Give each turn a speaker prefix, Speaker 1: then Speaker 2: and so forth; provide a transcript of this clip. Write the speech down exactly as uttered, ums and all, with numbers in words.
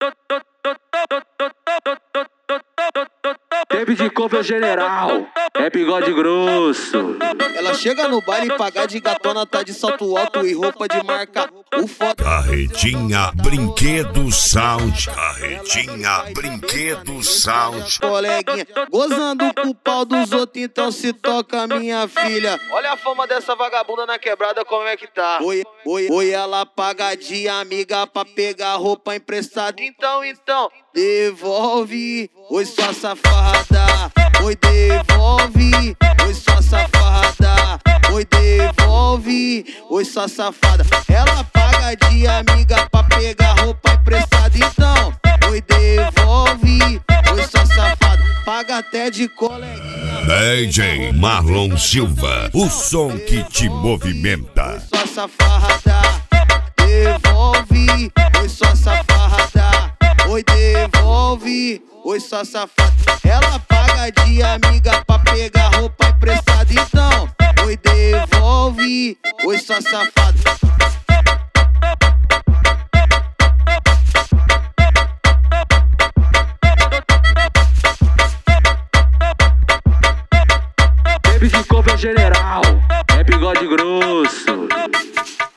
Speaker 1: Baby de couve é general, é bigode grosso.
Speaker 2: Ela chega no baile, pagar de gatona, tá de salto alto e roupa de marca. O foda.
Speaker 3: Carretinha Brinquedo Sound. Carretinha Brinquedo Sound.
Speaker 2: Coleguinha, gozando com o pau dos outros, então se toca minha filha. Olha a fama dessa vagabunda na quebrada, como é que tá? Oi, oi, oi, ela paga de amiga pra pegar roupa emprestada. Então, então, devolve, oi sua safada. Oi, devolve, oi sua safada. Oi, devolve, oi sua safada. Ela paga de amiga pra pegar roupa emprestada. Então, oi, devolve, oi sua safada. Paga até de coleguinha.
Speaker 3: D J Marlon Silva, o som que te movimenta.
Speaker 2: Oi sua safada, devolve, oi sua safada. Oi, devolve, oi sua safada. Ela paga de amiga pra pegar roupa emprestada. Então, oi, devolve, oi sua safada.
Speaker 1: Baby de couve é general, é bigode grosso.